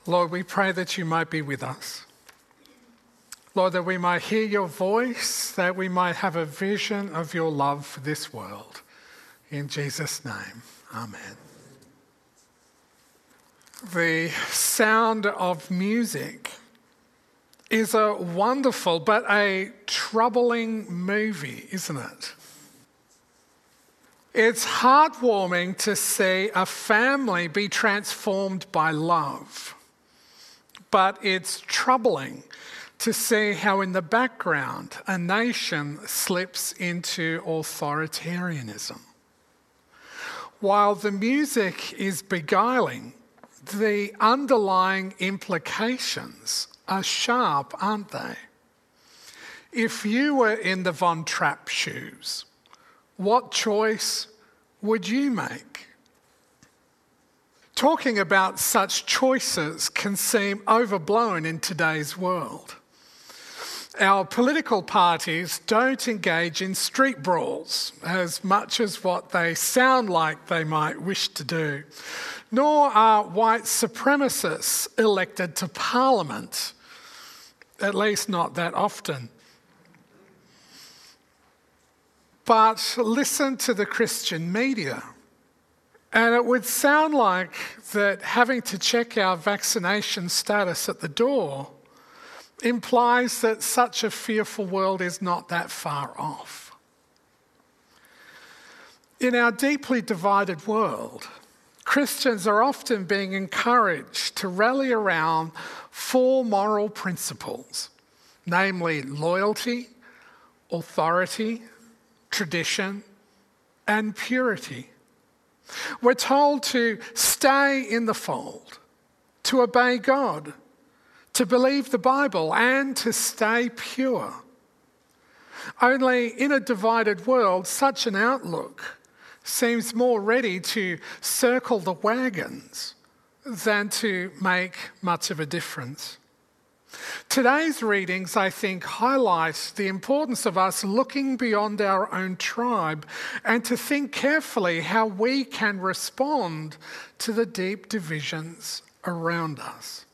Lord, we pray that you might be with us. Lord, that we might hear your voice, that we might have a vision of your love for this world. In Jesus' name, amen. The sound of music is a wonderful but a troubling movie, isn't it? It's heartwarming to see a family be transformed by love, but it's troubling to see how in the background a nation slips into authoritarianism. While the music is beguiling, the underlying implications are sharp, aren't they? If you were in the Von Trapp shoes, what choice would you make? Talking about such choices can seem overblown in today's world. Our political parties don't engage in street brawls as much as what they sound like they might wish to do, nor are white supremacists elected to parliament, at least not that often. But listen to the Christian media, and it would sound like that having to check our vaccination status at the door implies that such a fearful world is not that far off. In our deeply divided world, Christians are often being encouraged to rally around four moral principles, namely loyalty, authority, tradition, and purity. We're told to stay in the fold, to obey God, to believe the Bible, and to stay pure. Only in a divided world, such an outlook seems more ready to circle the wagons than to make much of a difference. Today's readings, I think, highlight the importance of us looking beyond our own tribe and to think carefully how we can respond to the deep divisions around us.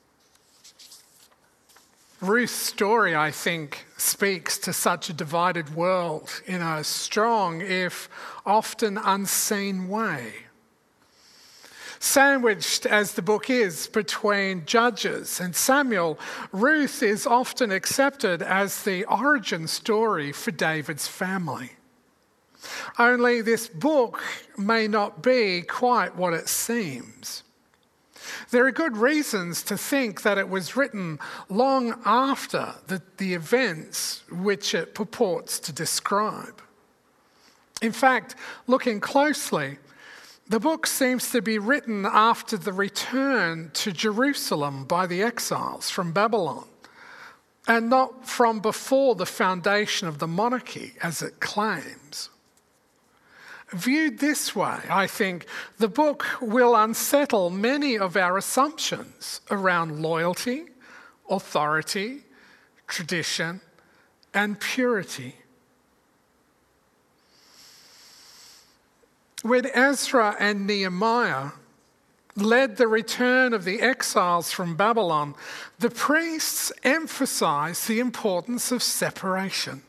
Ruth's story, I think, speaks to such a divided world in a strong, if often unseen way. Sandwiched as the book is between Judges and Samuel, Ruth is often accepted as the origin story for David's family. Only this book may not be quite what it seems. There are good reasons to think that it was written long after the events which it purports to describe. In fact, looking closely, the book seems to be written after the return to Jerusalem by the exiles from Babylon, and not from before the foundation of the monarchy, as it claims. Viewed this way, I think the book will unsettle many of our assumptions around loyalty, authority, tradition, and purity. When Ezra and Nehemiah led the return of the exiles from Babylon, the priests emphasized the importance of separation.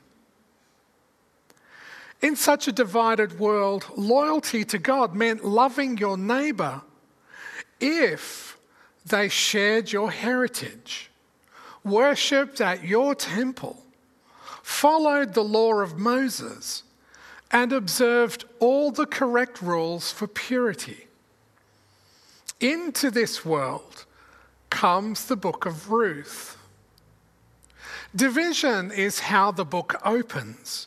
In such a divided world, loyalty to God meant loving your neighbour if they shared your heritage, worshipped at your temple, followed the law of Moses, and observed all the correct rules for purity. Into this world comes the book of Ruth. Division is how the book opens.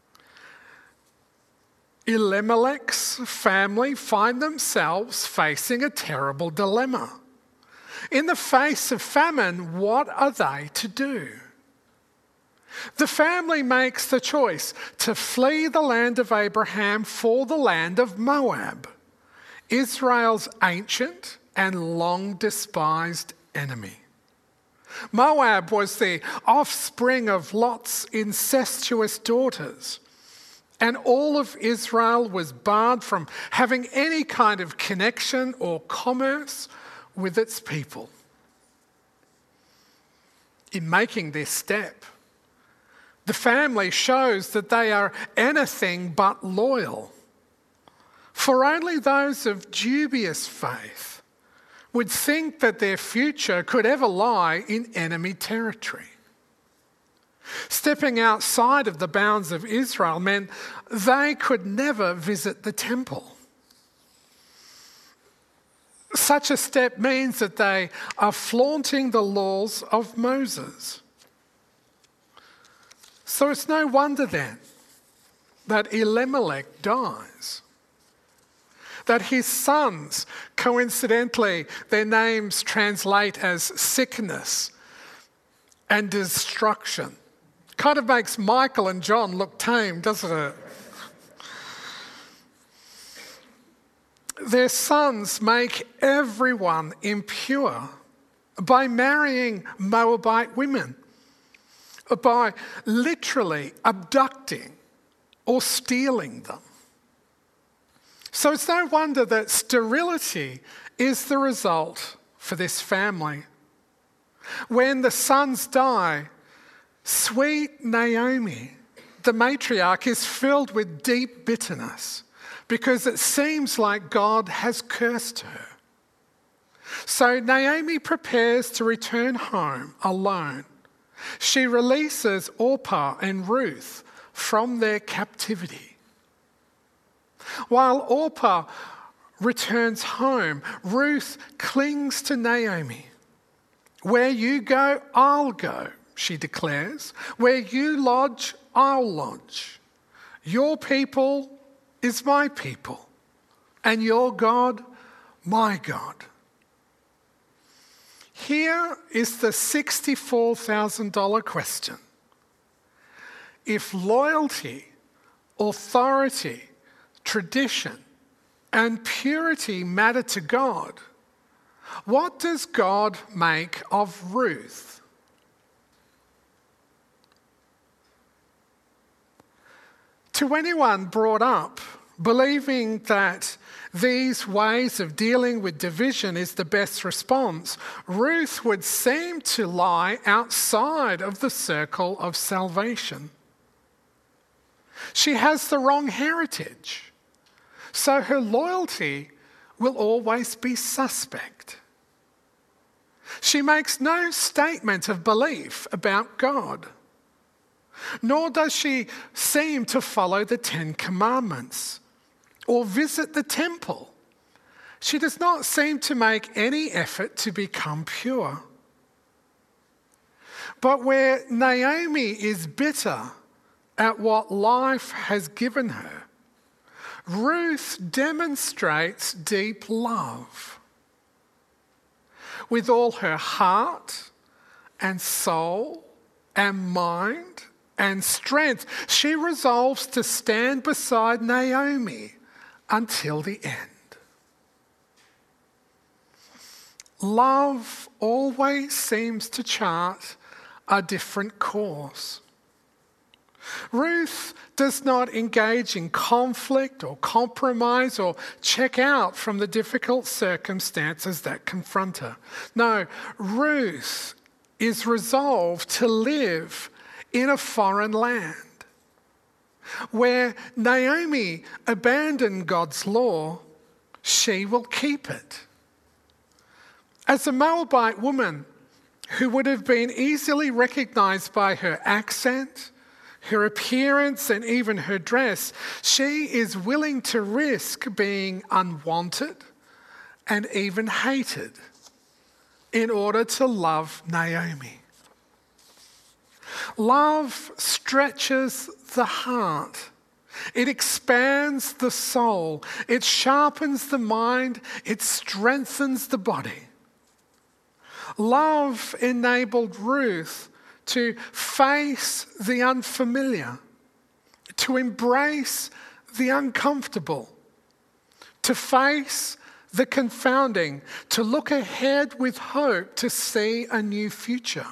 Elimelech's family find themselves facing a terrible dilemma. In the face of famine, what are they to do? The family makes the choice to flee the land of Abraham for the land of Moab, Israel's ancient and long despised enemy. Moab was the offspring of Lot's incestuous daughters, and all of Israel was barred from having any kind of connection or commerce with its people. in making this step. The family shows that they are anything but loyal. For only those of dubious faith would think that their future could ever lie in enemy territory. Stepping outside of the bounds of Israel meant they could never visit the temple. Such a step means that they are flaunting the laws of Moses. So it's no wonder then that Elimelech dies. That his sons, coincidentally, their names translate as sickness and destruction. Kind of makes Michael and John look tame, doesn't it? Their sons make everyone impure by marrying Moabite women, by literally abducting or stealing them. So it's no wonder that sterility is the result for this family. When the sons die, sweet Naomi, the matriarch, is filled with deep bitterness because it seems like God has cursed her. So Naomi prepares to return home alone. She releases Orpah and Ruth from their captivity. While Orpah returns home, Ruth clings to Naomi. Where you go, I'll go, she declares. Where you lodge, I'll lodge. Your people is my people, and your God, my God. Here is the $64,000 question. If loyalty, authority, tradition, and purity matter to God, what does God make of Ruth? To anyone brought up believing that these ways of dealing with division is the best response, Ruth would seem to lie outside of the circle of salvation. She has the wrong heritage, so her loyalty will always be suspect. She makes no statement of belief about God, nor does she seem to follow the Ten Commandments or visit the temple. She does not seem to make any effort to become pure. But where Naomi is bitter at what life has given her, Ruth demonstrates deep love. With all her heart and soul and mind and strength, she resolves to stand beside Naomi until the end. Love always seems to chart a different course. Ruth does not engage in conflict or compromise or check out from the difficult circumstances that confront her. No, Ruth is resolved to live in a foreign land. Where Naomi abandoned God's law, she will keep it. As a Moabite woman who would have been easily recognized by her accent, her appearance, and even her dress, she is willing to risk being unwanted and even hated in order to love Naomi. Love stretches the heart. It expands the soul. It sharpens the mind. It strengthens the body. Love enabled Ruth to face the unfamiliar, to embrace the uncomfortable, to face the confounding, to look ahead with hope, to see a new future.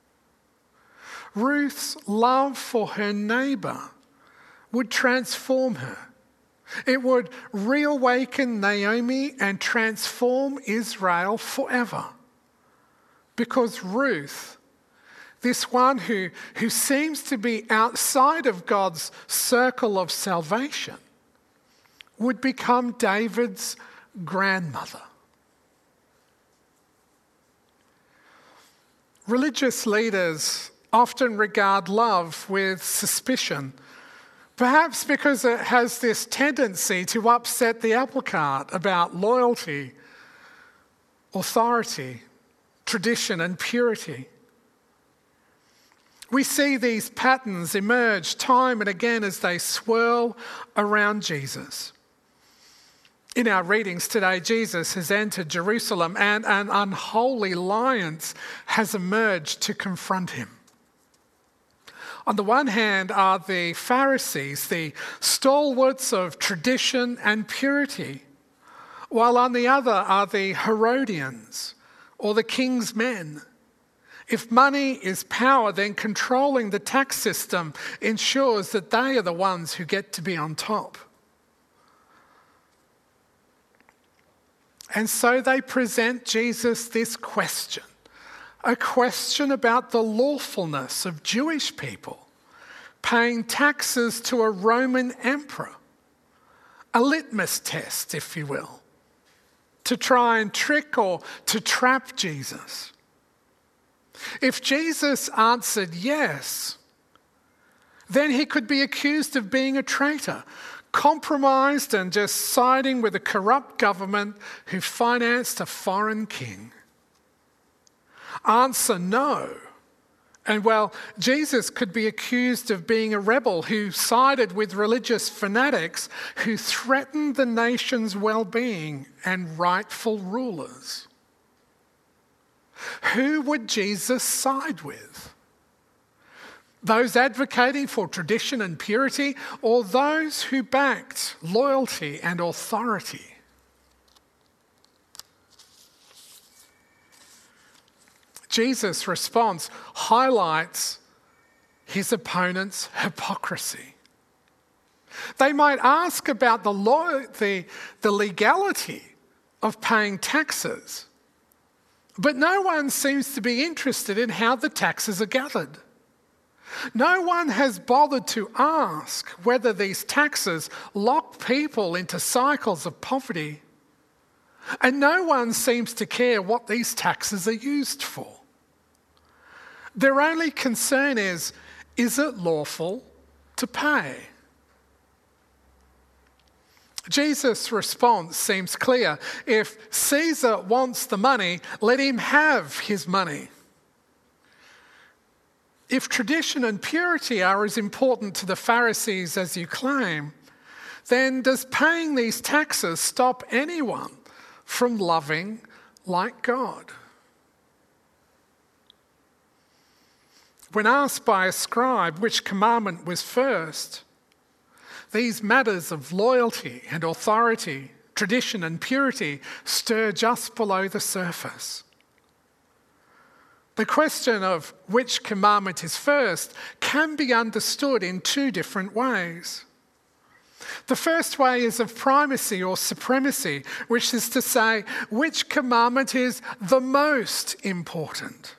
Ruth's love for her neighbour would transform her. It would reawaken Naomi and transform Israel forever. Because Ruth, this one who seems to be outside of God's circle of salvation, would become David's grandmother. Religious leaders often regard love with suspicion, perhaps because it has this tendency to upset the apple cart about loyalty, authority, tradition, and purity. We see these patterns emerge time and again as they swirl around Jesus. In our readings today, Jesus has entered Jerusalem and an unholy alliance has emerged to confront him. On the one hand are the Pharisees, the stalwarts of tradition and purity, while on the other are the Herodians, or the king's men. If money is power, then controlling the tax system ensures that they are the ones who get to be on top. And so they present Jesus this question, a question about the lawfulness of Jewish people paying taxes to a Roman emperor, a litmus test, if you will, to try and trick or to trap Jesus. If Jesus answered yes, then he could be accused of being a traitor, compromised and just siding with a corrupt government who financed a foreign king. Answer no, and well, Jesus could be accused of being a rebel who sided with religious fanatics who threatened the nation's well-being and rightful rulers. Who would Jesus side with? Those advocating for tradition and purity, or those who backed loyalty and authority? Jesus' response highlights his opponent's hypocrisy. They might ask about the legality of paying taxes, but no one seems to be interested in how the taxes are gathered. No one has bothered to ask whether these taxes lock people into cycles of poverty. And no one seems to care what these taxes are used for. Their only concern is it lawful to pay? Jesus' response seems clear. If Caesar wants the money, let him have his money. If tradition and purity are as important to the Pharisees as you claim, then does paying these taxes stop anyone from loving like God? When asked by a scribe which commandment was first, these matters of loyalty and authority, tradition and purity stir just below the surface. The question of which commandment is first can be understood in two different ways. The first way is of primacy or supremacy, which is to say, which commandment is the most important?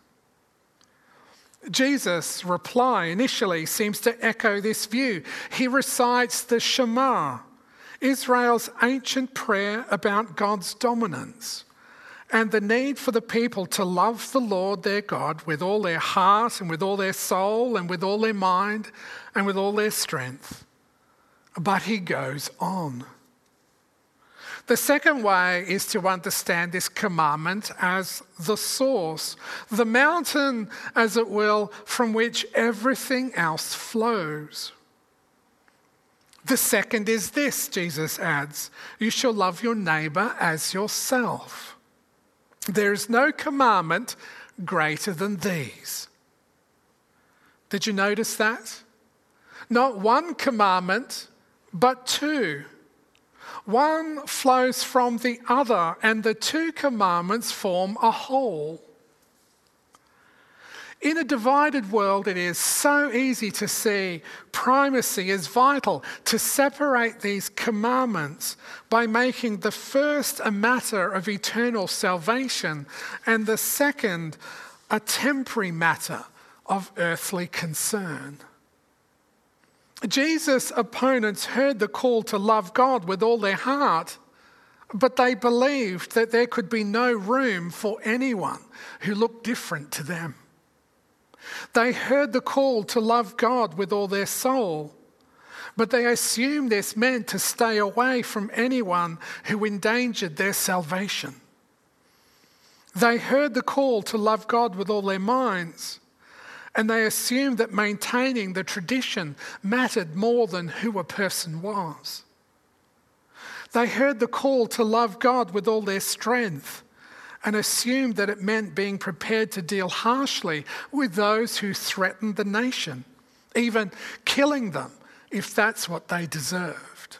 Jesus' reply initially seems to echo this view. He recites the Shema, Israel's ancient prayer about God's dominance and the need for the people to love the Lord their God with all their heart and with all their soul and with all their mind and with all their strength. But he goes on. The second way is to understand this commandment as the source, the mountain, as it will, from which everything else flows. The second is this, Jesus adds, you shall love your neighbour as yourself. There is no commandment greater than these. Did you notice that? Not one commandment, but two. One flows from the other, and the two commandments form a whole. In a divided world, it is so easy to see primacy as vital, to separate these commandments by making the first a matter of eternal salvation and the second a temporary matter of earthly concern. Jesus' opponents heard the call to love God with all their heart, but they believed that there could be no room for anyone who looked different to them. They heard the call to love God with all their soul, but they assumed this meant to stay away from anyone who endangered their salvation. They heard the call to love God with all their minds, and they assumed that maintaining the tradition mattered more than who a person was. They heard the call to love God with all their strength and assumed that it meant being prepared to deal harshly with those who threatened the nation, even killing them if that's what they deserved.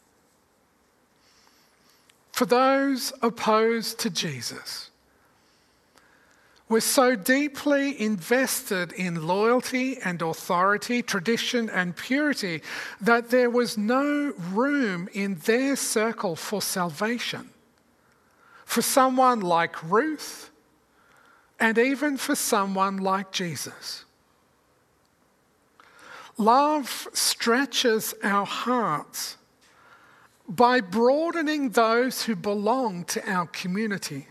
For those opposed to Jesus, we're so deeply invested in loyalty and authority, tradition and purity, that there was no room in their circle for salvation. For someone like Ruth, and even for someone like Jesus. Love stretches our hearts by broadening those who belong to our community.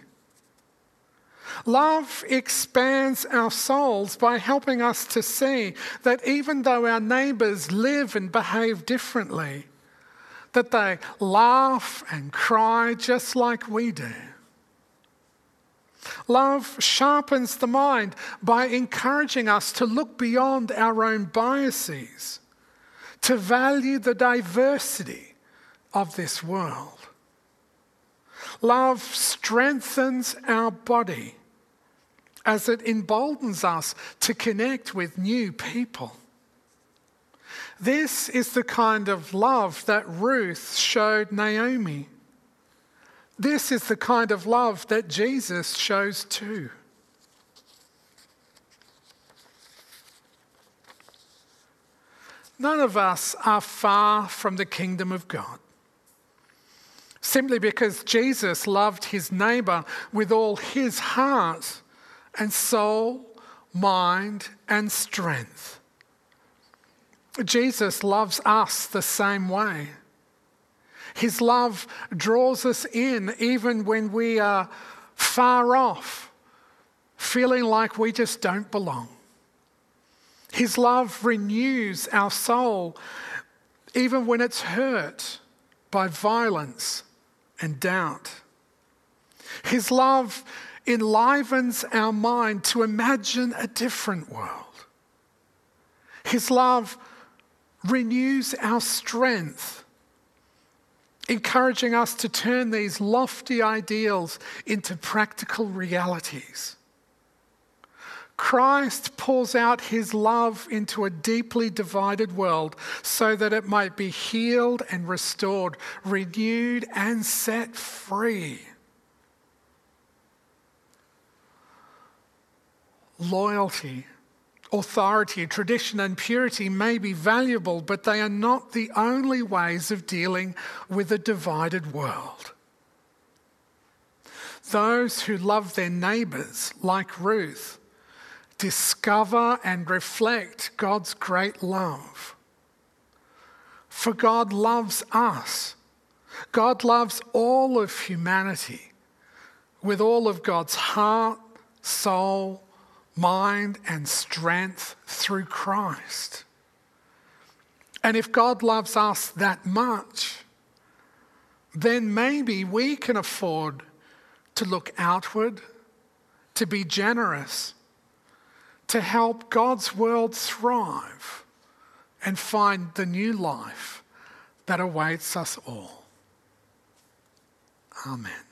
Love expands our souls by helping us to see that even though our neighbours live and behave differently, that they laugh and cry just like we do. Love sharpens the mind by encouraging us to look beyond our own biases, to value the diversity of this world. Love strengthens our body as it emboldens us to connect with new people. This is the kind of love that Ruth showed Naomi. This is the kind of love that Jesus shows too. None of us are far from the kingdom of God. Simply because Jesus loved his neighbour with all his heart and soul, mind and strength. Jesus loves us the same way. His love draws us in even when we are far off, feeling like we just don't belong. His love renews our soul even when it's hurt by violence and doubt. His love enlivens our mind to imagine a different world. His love renews our strength, encouraging us to turn these lofty ideals into practical realities. Christ pours out his love into a deeply divided world so that it might be healed and restored, renewed and set free. Loyalty, authority, tradition and purity may be valuable, but they are not the only ways of dealing with a divided world. Those who love their neighbours, like Ruth, discover and reflect God's great love. For God loves us. God loves all of humanity with all of God's heart, soul, mind and strength through Christ. And if God loves us that much, then maybe we can afford to look outward, to be generous, to help God's world thrive and find the new life that awaits us all. Amen.